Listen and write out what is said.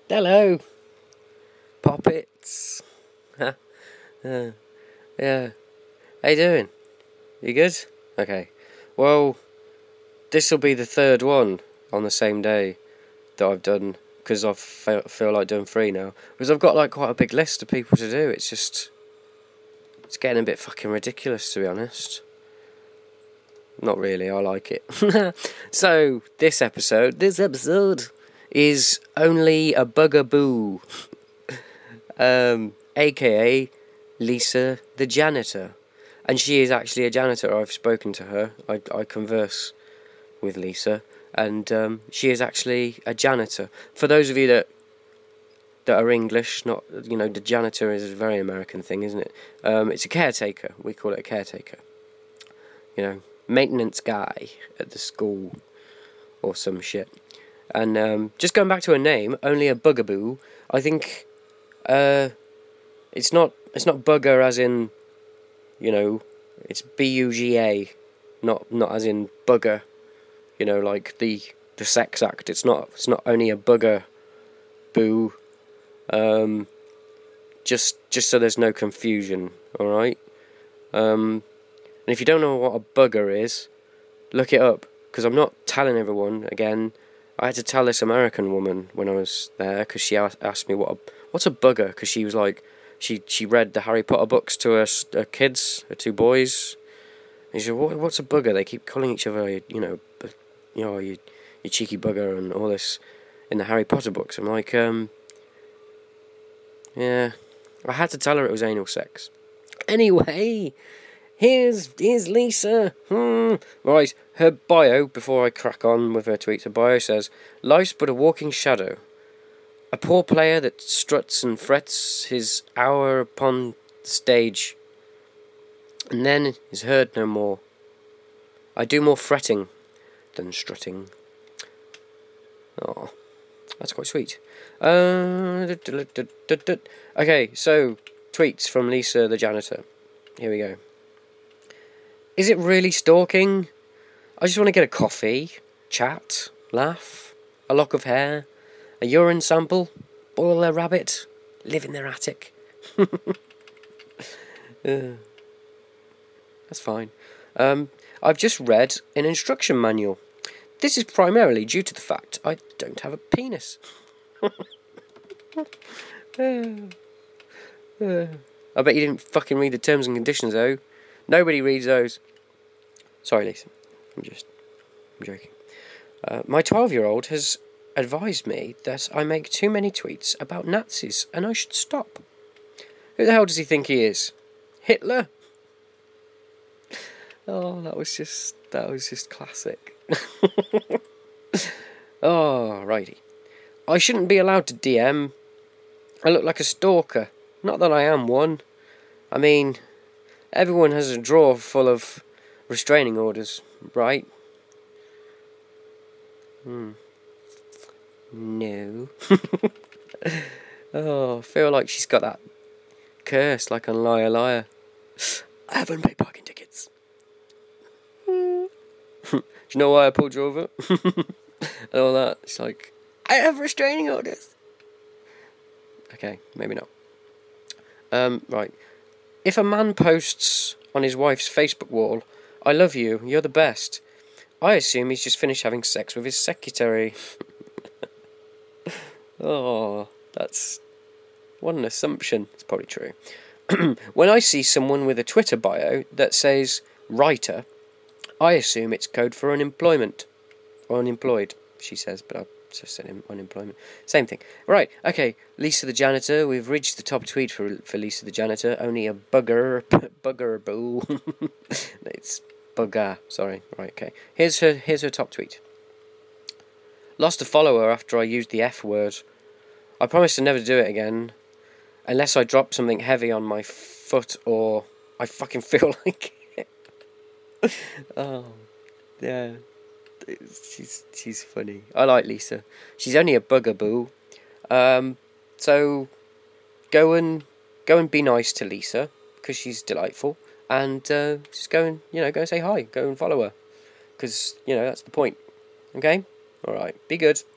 Hello, poppets. Huh? Yeah. How you doing? You good? Okay. Well, this will be the third one on the same day that I've done, because I feel like doing 3 now. Because I've got like quite a big list of people to do. It's getting a bit fucking ridiculous, to be honest. Not really, I like it. So, this episode is only a bugaboo. AKA Lisa the janitor. And she is actually a janitor. I've spoken to her. I converse with Lisa. And she is actually a janitor. For those of you that are English, not, the janitor is a very American thing, isn't it? It's a caretaker. We call it a caretaker. Maintenance guy at the school or some shit. And just going back to her name, only a bugaboo, I think it's not bugger as in, it's B-U-G-A, not as in bugger, like the sex act. It's not only a bugger boo, just so there's no confusion, alright? And if you don't know what a bugger is, look it up, because I'm not telling everyone again. I had to tell this American woman when I was there, because she asked me what's a bugger, because she was like, she read the Harry Potter books to her kids, her 2 boys, and she said, what's a bugger? They keep calling each other, you cheeky bugger and all this in the Harry Potter books. I'm like, yeah, I had to tell her it was anal sex. Anyway, here's Lisa. Right, her bio, before I crack on with her tweets, her bio says, life's but a walking shadow. A poor player that struts and frets his hour upon the stage, and then is heard no more. I do more fretting than strutting. Oh, that's quite sweet. Okay, so, tweets from Lisa the janitor. Here we go. Is it really stalking? I just want to get a coffee, chat, laugh, a lock of hair, a urine sample, boil a rabbit, live in their attic. That's fine. I've just read an instruction manual. This is primarily due to the fact I don't have a penis. I bet you didn't fucking read the terms and conditions, though. Nobody reads those. Sorry, Lisa. I'm joking. My 12-year-old has advised me that I make too many tweets about Nazis and I should stop. Who the hell does he think he is? Hitler? Oh, that was just classic. Oh, righty. I shouldn't be allowed to DM. I look like a stalker. Not that I am one. I mean, everyone has a drawer full of restraining orders, right? No. Oh, I feel like she's got that curse, like on Liar Liar. I haven't paid parking tickets. Do you know why I pulled you over? And all that. It's like, I have restraining orders. Okay, maybe not. Right. If a man posts on his wife's Facebook wall, I love you, you're the best, I assume he's just finished having sex with his secretary. Oh, that's... what an assumption. It's probably true. When I see someone with a Twitter bio that says writer, I assume it's code for unemployment. Or unemployed, she says, but I just said unemployment. Same thing. Right, okay, Lisa the janitor. We've reached the top tweet for Lisa the janitor. Only a bugger boo. It's bugger, sorry. Right, okay. Here's her top tweet. Lost a follower after I used the F word. I promise to never do it again. Unless I drop something heavy on my foot or I fucking feel like it. Oh, yeah. She's funny. I like Lisa. She's only a bugaboo. So go and be nice to Lisa because she's delightful, and just go and say hi. Go and follow her because that's the point. Okay. All right. Be good.